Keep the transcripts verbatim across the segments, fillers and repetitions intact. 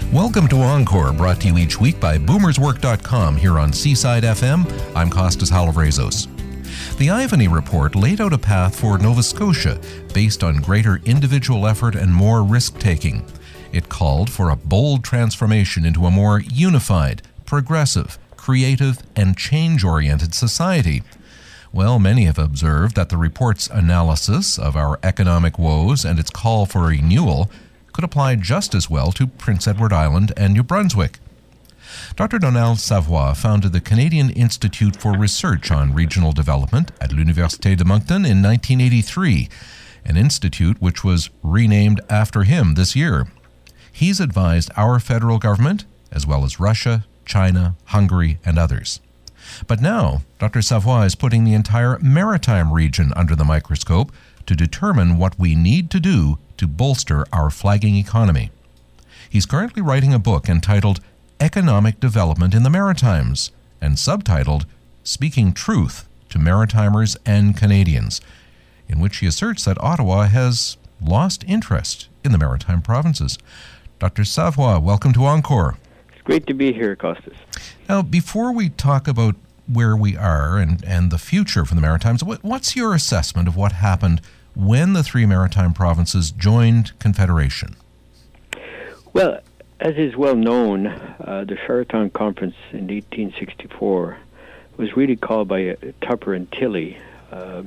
Welcome to Encore, brought to you each week by boomerswork dot com here on Seaside F M. I'm Costas Halavrezos. The Ivany Report laid out a path for Nova Scotia based on greater individual effort and more risk-taking. It called for a bold transformation into a more unified, progressive, creative, and change-oriented society. Well, many have observed that the report's analysis of our economic woes and its call for renewal could apply just as well to Prince Edward Island and New Brunswick. Doctor Donald Savoie founded the Canadian Institute for Research on Regional Development at l'Université de Moncton in nineteen eighty-three, an institute which was renamed after him this year. He's advised our federal government, as well as Russia, China, Hungary, and others. But now, Doctor Savoie is putting the entire maritime region under the microscope to determine what we need to do to bolster our flagging economy. He's currently writing a book entitled Economic Development in the Maritimes and subtitled Speaking Truth to Maritimers and Canadians, in which he asserts that Ottawa has lost interest in the maritime provinces. Doctor Savoie, welcome to Encore. It's great to be here, Costas. Now, before we talk about where we are and, and the future for the Maritimes, what, what's your assessment of what happened when the three maritime provinces joined Confederation? Well, as is well known, uh, the Charlottetown Conference in eighteen sixty-four was really called by uh, Tupper and Tilley uh,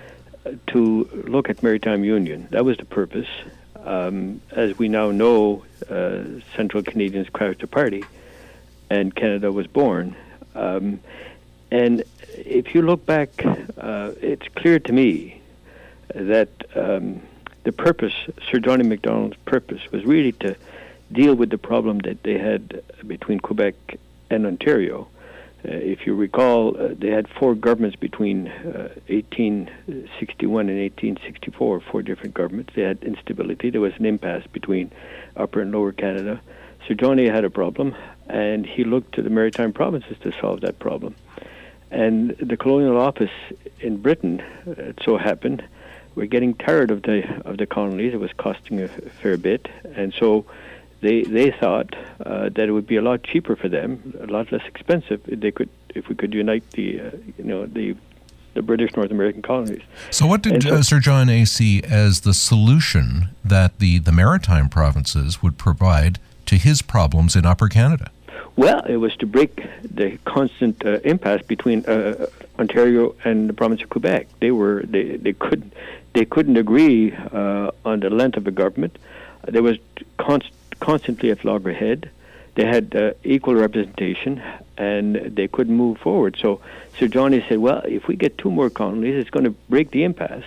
to look at maritime union. That was the purpose. Um, as we now know, uh, Central Canadians crashed the party, and Canada was born. Um, and if you look back, uh, it's clear to me that um, the purpose, Sir John A. Macdonald's purpose, was really to deal with the problem that they had between Quebec and Ontario. Uh, if you recall, uh, they had four governments between uh, eighteen sixty-one and eighteen sixty-four, four different governments. They had instability. There was an impasse between Upper and Lower Canada. Sir John A. had a problem, and he looked to the maritime provinces to solve that problem. And the Colonial Office in Britain, uh, it so happened, were getting tired of the of the colonies. It was costing a fair bit, and so they they thought uh, that it would be a lot cheaper for them, a lot less expensive if they could if we could unite the uh, you know the the British North American colonies. So, what did so, uh, Sir John A. see as the solution that the the maritime provinces would provide to his problems in Upper Canada? Well, it was to break the constant uh, impasse between uh, Ontario and the province of Quebec. They were they they couldn't they couldn't agree uh, on the length of a government. There was const, constantly at loggerhead. They had uh, equal representation, and they couldn't move forward. So Sir John A. said, "Well, if we get two more colonies, it's going to break the impasse.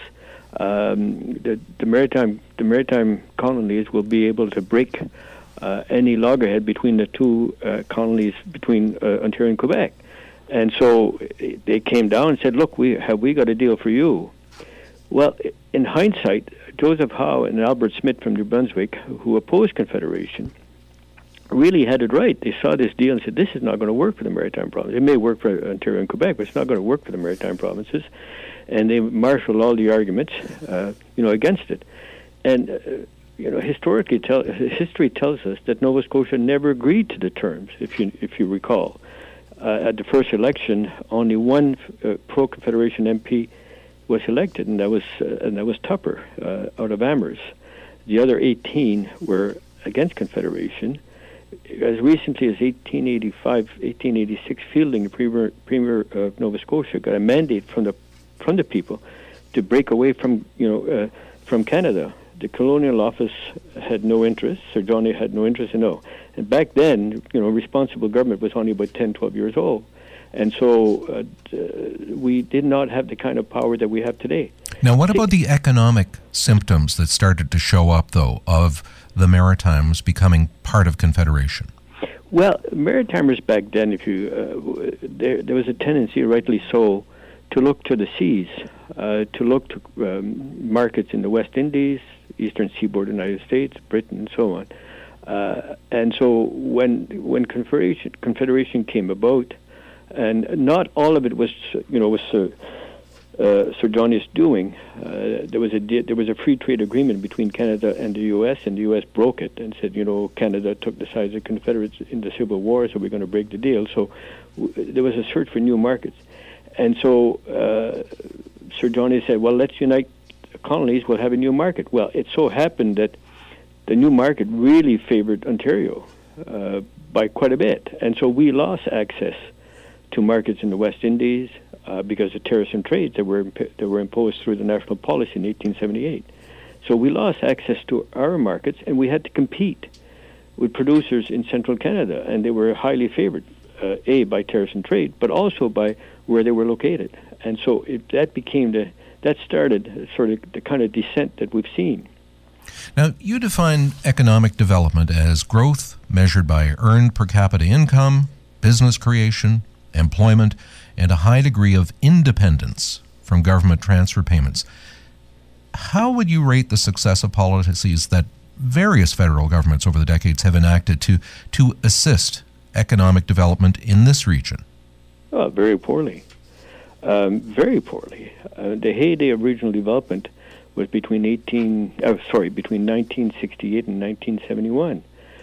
Um, the, the maritime the maritime colonies will be able to break." Uh, any loggerhead between the two uh, colonies between uh, Ontario and Quebec. And so they came down and said, look, we have we got a deal for you. Well, in hindsight, Joseph Howe and Albert Smith from New Brunswick, who opposed Confederation, really had it right. They saw this deal and said, this is not going to work for the maritime provinces. It may work for Ontario and Quebec, but it's not going to work for the maritime provinces. And they marshaled all the arguments, uh, you know, against it. And uh, You know, historically, tell, history tells us that Nova Scotia never agreed to the terms. If you if you recall, uh, at the first election, only one uh, pro-Confederation M P was elected, and that was uh, and that was Tupper uh, out of Amherst. The other eighteen were against Confederation. As recently as eighteen eighty-five, eighteen eighty-six, Fielding, the premier, premier of Nova Scotia, got a mandate from the from the people to break away from you know uh, from Canada. The Colonial Office had no interest. Sir John A. had no interest in no. And back then, you know, responsible government was only about ten, twelve years old. And so uh, we did not have the kind of power that we have today. Now, what about the economic symptoms that started to show up, though, of the Maritimes becoming part of Confederation? Well, Maritimers back then, if you uh, there, there was a tendency, rightly so, to look to the seas, uh, to look to um, markets in the West Indies, Eastern Seaboard of the United States, Britain, and so on. Uh, and so when when Confederation, Confederation came about, and not all of it was, you know, was uh, uh, Sir John is doing. Uh, there was a de- there was a free trade agreement between Canada and the U S, and the U S broke it and said, you know, Canada took the side of the Confederates in the Civil War, so we're going to break the deal. So w- there was a search for new markets. And so uh, Sir John said, well, let's unite colonies, we'll have a new market. Well, it so happened that the new market really favored Ontario uh, by quite a bit. And so we lost access to markets in the West Indies uh, because of tariffs and trades that were imp- that were imposed through the national policy in eighteen seventy-eight. So we lost access to our markets, and we had to compete with producers in central Canada, and they were highly favored, uh, A, by tariffs and trade, but also by where they were located. And so it, that became the, that started sort of the kind of descent that we've seen. Now, you define economic development as growth measured by earned per capita income, business creation, employment, and a high degree of independence from government transfer payments. How would you rate the success of policies that various federal governments over the decades have enacted to, to assist economic development in this region? Oh, very poorly. Um, very poorly. Uh, the heyday of regional development was between eighteen, uh, sorry, between nineteen sixty-eight and nineteen seventy-one.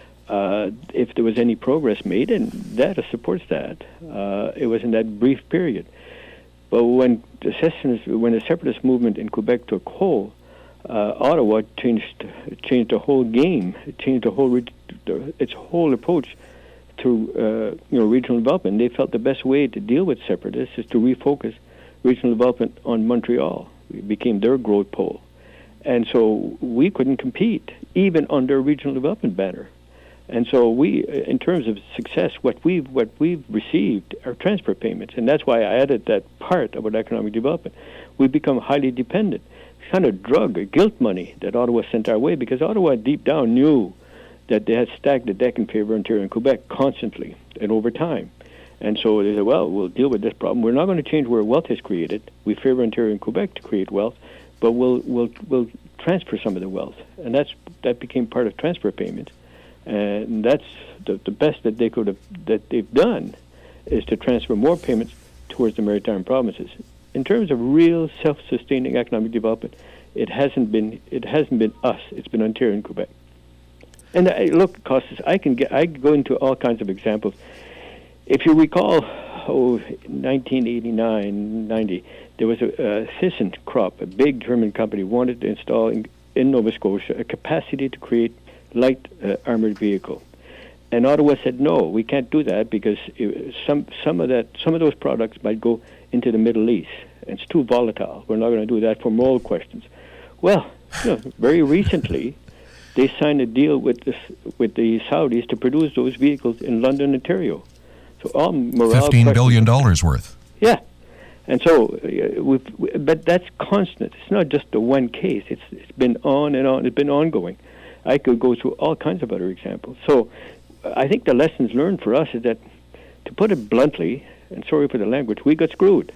Uh, if there was any progress made, and data supports that, uh, it was in that brief period. But when the secessionist, when the separatist movement in Quebec took hold, uh, Ottawa changed changed the whole game. It changed the whole its whole approach to uh, you know regional development. They felt the best way to deal with separatists is to refocus regional development on Montreal. It became their growth pole, and so we couldn't compete even under a regional development banner. And so we, in terms of success, what we've what we've received are transfer payments, and that's why I added that part about economic development. We've become highly dependent, kind of drug or guilt money that Ottawa sent our way, because Ottawa deep down knew that they had stacked the deck in favor of Ontario and Quebec constantly and over time. And so they said, well, we'll deal with this problem. We're not going to change where wealth is created. We favor Ontario and Quebec to create wealth, but we'll we'll we'll transfer some of the wealth, and that's that became part of transfer payments. And that's the, the best that they could have, that they've done, is to transfer more payments towards the maritime provinces. In terms of real self-sustaining economic development, it hasn't been it hasn't been us. It's been Ontario and Quebec. And I, look, Costas, I can get I can go into all kinds of examples. If you recall, oh, nineteen eighty-nine, ninety, there was a, a ThyssenKrupp, a big German company, wanted to install in, in Nova Scotia a capacity to create light uh, armored vehicle, and Ottawa said no, we can't do that because it, some some of that some of those products might go into the Middle East. It's too volatile. We're not going to do that for moral questions. Well, you know, very recently, they signed a deal with the with the Saudis to produce those vehicles in London, Ontario. So all morale fifteen billion dollars worth. Yeah, and so, uh, we've, we, but that's constant. It's not just the one case. It's it's been on and on. It's been ongoing. I could go through all kinds of other examples. So I think the lessons learned for us is that, to put it bluntly, and sorry for the language, we got screwed.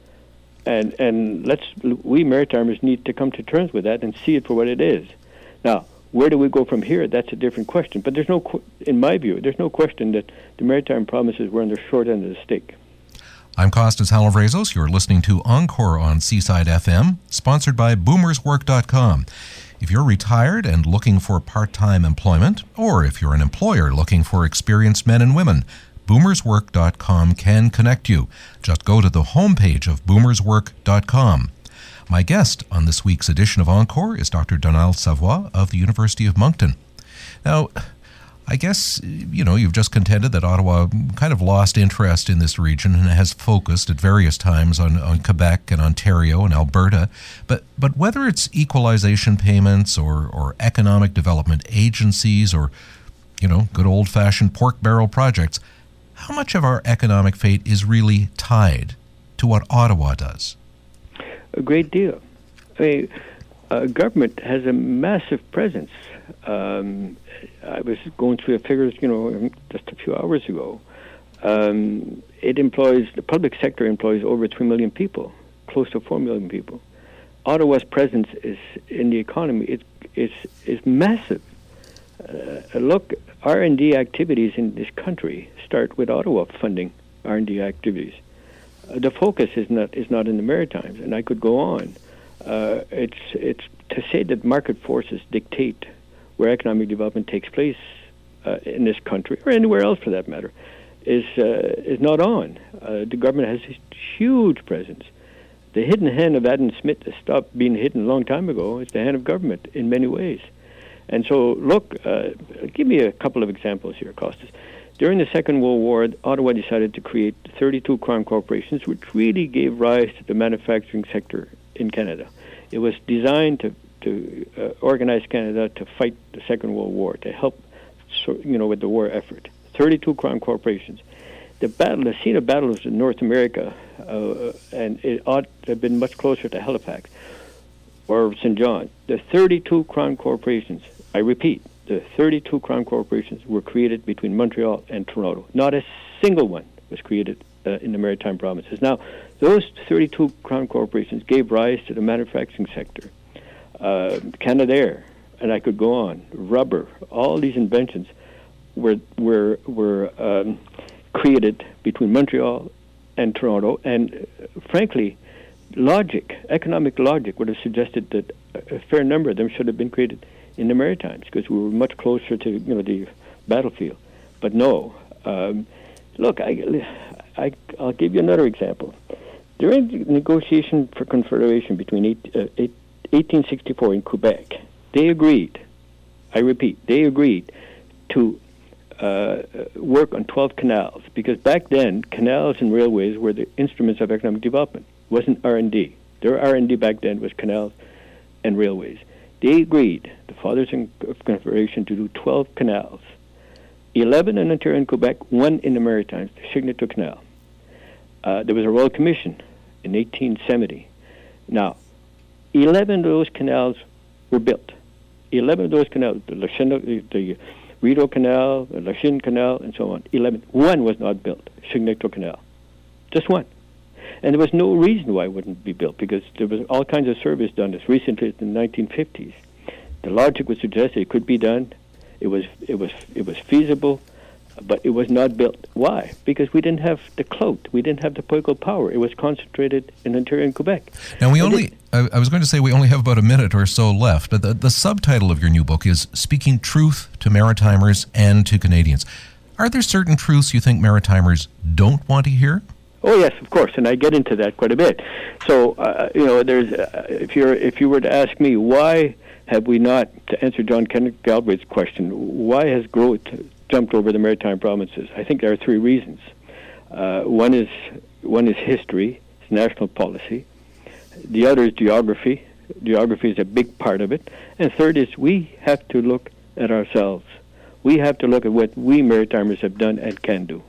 And and let's we Maritimers need to come to terms with that and see it for what it is. Now, where do we go from here? That's a different question. But there's no, in my view, there's no question that the maritime provinces were on the short end of the stick. I'm Costas Halavrezos. You're listening to Encore on Seaside F M, sponsored by boomers work dot com. If you're retired and looking for part-time employment, or if you're an employer looking for experienced men and women, boomers work dot com can connect you. Just go to the homepage of boomers work dot com. My guest on this week's edition of Encore is Doctor Donald Savoie of the University of Moncton. Now, I guess, you know, you've just contended that Ottawa kind of lost interest in this region and has focused at various times on, on Quebec and Ontario and Alberta. But but whether it's equalization payments or, or economic development agencies or, you know, good old-fashioned pork barrel projects, how much of our economic fate is really tied to what Ottawa does? A great deal. I mean, uh, government has a massive presence. Um, I was going through the figures, you know, just a few hours ago. Um, it employs, the public sector employs over three million people, close to four million people. Ottawa's presence is in the economy is is is massive. Uh, look, R and D activities in this country start with Ottawa funding R and D activities. uh, the focus is not is not in the Maritimes, and I could go on. Uh, it's it's to say that market forces dictate where economic development takes place uh, in this country or anywhere else for that matter is uh, is not on. Uh, the government has a huge presence. The hidden hand of Adam Smith has stopped being hidden a long time ago. It's the hand of government in many ways. And so, look, uh, give me a couple of examples here, Costas. During the Second World War, Ottawa decided to create thirty-two crown corporations, which really gave rise to the manufacturing sector in Canada. It was designed to, to uh, organize Canada to fight the Second World War, to help, so, you know, with the war effort. thirty-two crown corporations. The battle, the scene of battles in North America, uh, and it ought to have been much closer to Halifax or Saint John. The thirty-two crown corporations, I repeat, the thirty-two crown corporations were created between Montreal and Toronto. Not a single one was created uh, in the Maritime provinces. Now, those thirty-two crown corporations gave rise to the manufacturing sector. Uh, Canadair, and I could go on, rubber, all these inventions were were were um, created between Montreal and Toronto, and uh, frankly, logic, economic logic, would have suggested that a fair number of them should have been created in the Maritimes because we were much closer to you know the battlefield. But no, um, look, I, I I'll give you another example. During the negotiation for Confederation between eight, uh, eight, eighteen sixty-four in Quebec, they agreed. I repeat, they agreed to Uh, work on twelve canals, because back then canals and railways were the instruments of economic development. It wasn't R and D. Their R and D back then was canals and railways. They agreed, the Fathers of Confederation, to do twelve canals, eleven in Ontario and Quebec, one in the Maritimes, the Chignecto Canal. Uh, there was a Royal Commission in eighteen seventy. Now, eleven of those canals were built. eleven of those canals, the Lachine, the Rideau Canal, the Lachine Canal, and so on. Eleven. One was not built, Chignecto Canal. Just one. And there was no reason why it wouldn't be built, because there was all kinds of surveys done as recently as the nineteen fifties. The logic would suggest it could be done. It was it was it was feasible, but it was not built. Why? Because we didn't have the clout. We didn't have the political power. It was concentrated in Ontario and Quebec. Now, we and only, I, I was going to say we only have about a minute or so left, but the, the subtitle of your new book is Speaking Truth to Maritimers and to Canadians. Are there certain truths you think Maritimers don't want to hear? Oh, yes, of course, and I get into that quite a bit. So, uh, you know, there's uh, if you're if you were to ask me why have we not, to answer John Kenneth Galbraith's question, why has growth jumped over the Maritime provinces? I think there are three reasons. Uh, one is one is history, it's national policy. The other is geography. Geography is a big part of it. And third is we have to look at ourselves. We have to look at what we Maritimers have done and can do.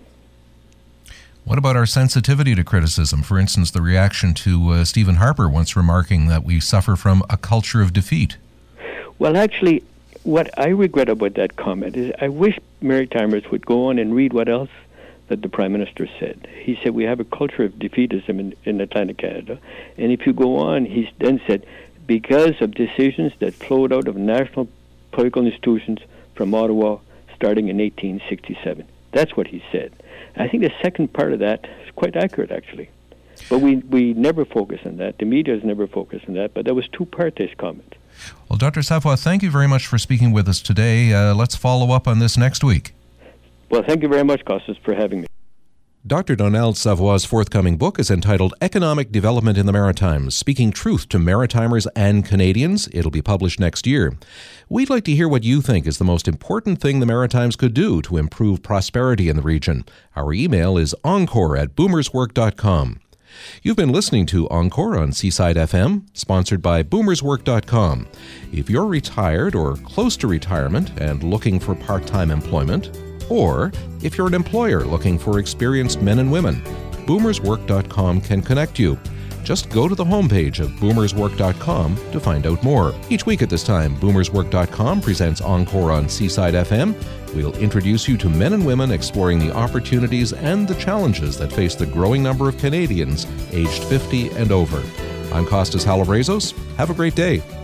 What about our sensitivity to criticism? For instance, the reaction to uh, Stephen Harper once remarking that we suffer from a culture of defeat. Well, actually, what I regret about that comment is I wish Maritimers would go on and read what else that the Prime Minister said. He said we have a culture of defeatism in, in Atlantic Canada. And if you go on, he then said, because of decisions that flowed out of national political institutions from Ottawa starting in eighteen sixty-seven. That's what he said. I think the second part of that is quite accurate, actually. But we, we never focus on that. The media has never focused on that. But that was two parts to his comment. Well, Doctor Savoie, thank you very much for speaking with us today. Uh, let's follow up on this next week. Well, thank you very much, Costas, for having me. Doctor Donald Savoie's forthcoming book is entitled Economic Development in the Maritimes, Speaking Truth to Maritimers and Canadians. It'll be published next year. We'd like to hear what you think is the most important thing the Maritimes could do to improve prosperity in the region. Our email is encore at boomerswork dot com. You've been listening to Encore on Seaside F M, sponsored by boomerswork dot com. If you're retired or close to retirement and looking for part-time employment, or if you're an employer looking for experienced men and women, boomerswork dot com can connect you. Just go to the homepage of boomerswork dot com to find out more. Each week at this time, boomerswork dot com presents Encore on Seaside F M. We'll introduce you to men and women exploring the opportunities and the challenges that face the growing number of Canadians aged fifty and over. I'm Costas Halivrazos. Have a great day.